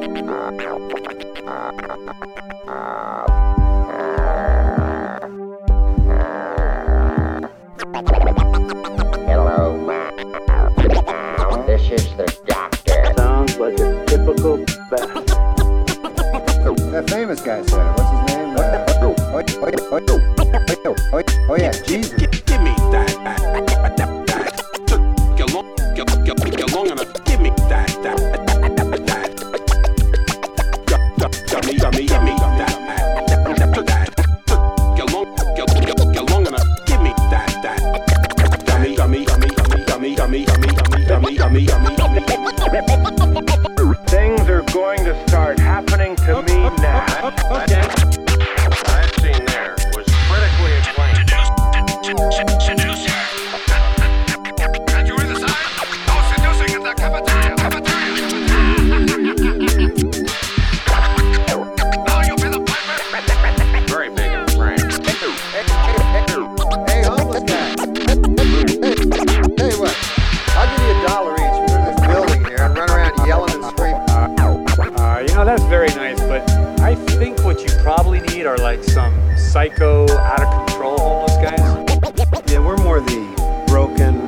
Hello. This is the doctor. Sounds like a typical bat. That famous guy said it. What's his name? Oh yeah, Jesus. Give me that. Took you long enough. Give me that. Give me that. Took you long enough. Give me that. Dummy. Things are going to start happening to me now. I've seen there was critically acclaimed. Seducer. Had you in the side? Oh, seducing at the cafeteria. Now you pay the piper. Very big and frank. Hey, homeless guy. Tell you what, I'll give you $1 each for this building here and run around yelling and screaming. That's very nice, but I think what you probably need are like some psycho, out of control homeless guys. Yeah, we're more the broken,